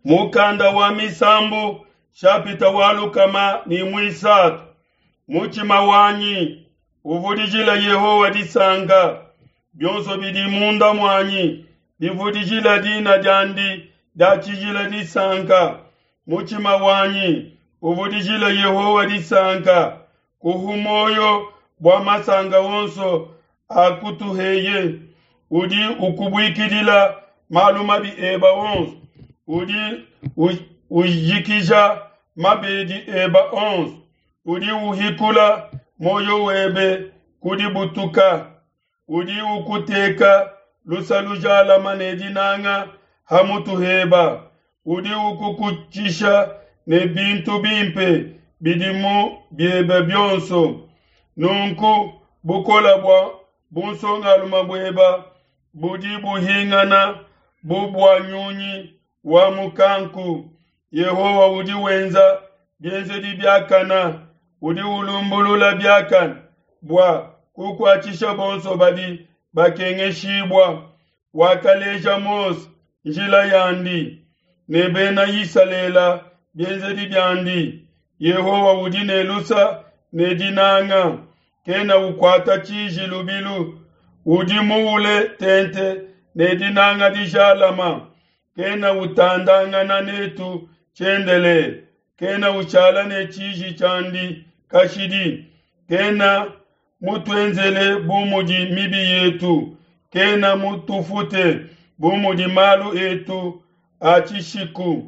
Mukanda wa misambu shapita walu kama ni mwisatu. Muchima wanyi uvudijila Yehowa disanga. Byonso bidi munda mwanyi bivudijila dina jandi dachijila disanga. Muchima wanyi uvudijila Yehowa disanga. Kuhumoyo bwa masanga wonso akutuheye. Udi ukubwikidila maluma bi eba wonso. Udi ujikisha mabedi eba wonso. Udi uhikula moyo webe kudi butuka. Udi ukuteka lusalujala manedi nanga hamutuheba. Udi ukukuchisha ne bintu bimpe bidimu biebe byonso. Nunku bukola bwa bunsonga lumabweba budi buhingana bubwa nyunyi wa mukanku. Yehowa udi wenza bienze di biakana udi ulumbulula biakana bwa kukwachisha bonso badi bakengeshibwa wakaleja mos njila yandi nebena yisalela bienze di biandi. Yehowa udi nelusa nedinanga kena ukwata chiji lubilu udi muule tente nedinanga dijalama kena utandanga na netu chendele kena uchala ne chiji chandi kashidi kena mutwenzele bumudi mibi yetu kena mutufute bumudi malu etu achishiku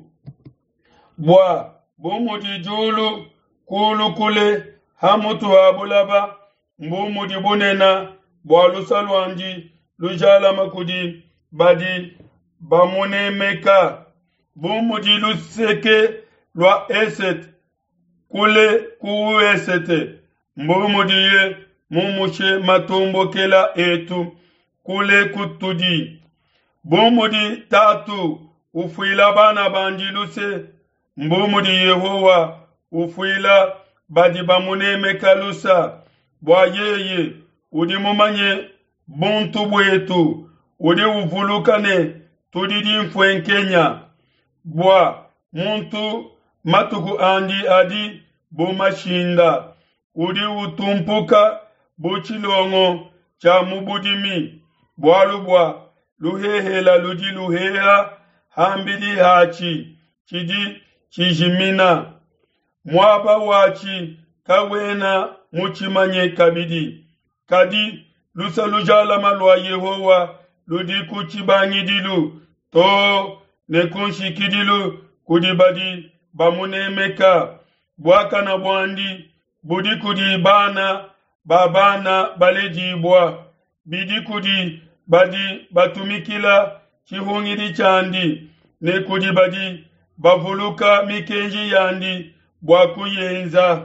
bwa bumudi julu kulu kule hamutu habulaba mbumudi bunena bwa lusalwanji lujala makudi badi bamune meka bumudi luseke lwa eset kule kuwu esete mbumudi ye mumuche matumbo kela etu kule kutudi bumudi tatu ufuila bana bandiluse mbumudi Yehowa ufuila badi bamune mekalusa bwa yeye udi mumanye buntu bwetu udi uvulukane tudidi mfwenkenya bwa muntu matuku andi adi bumashinda udi utumpuka buchilongo cha mubudimi bwalu bwa luhehela ludi luheha hambidi hachi chidi chijimina mwaba wachi kawena muchimanye kabidi kadi lusa lujala malwa Yehowa ludi kuchibanyidilu to nekunshikidilu kudibadi bamune meka bwaka na bwandi budi kudi bana babana baleji bwa bidi kudi badi batumikila chihungidi chandi ne kudi badi bavuluka mikenji yandi bwa kuyenza.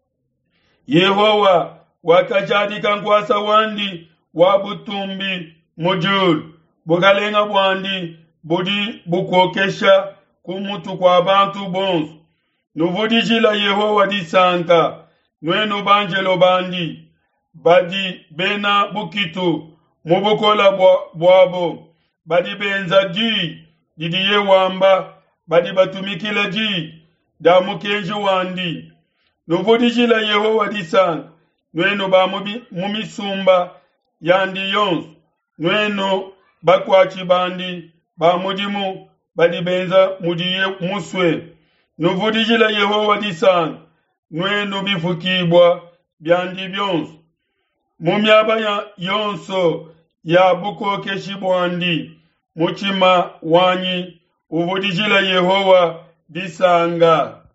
Yehowa wakajadi kangwasa wandi wabutumbi mujul bugalenga bwandi budi bukwokesha kumutu kwa bantu bonsu nuvudijila Yehowa disanga nwenu banjelo bandi badi bena bukitu mubukola bwabo badi benza didiye wamba badi batumikile damukenji wandi nuvudijila Yehowa disanga nwenu ba mumisumba yandi yonsu nwenu bakwachi bandi ba mudimu badi benza mudiye muswe nuvudijila Yehowa disanga nwenu bifukibwa byandi byonsu mumyaba yonso ya bukokeshi bwandi muchima wanyi uvudijila Yehowa disanga.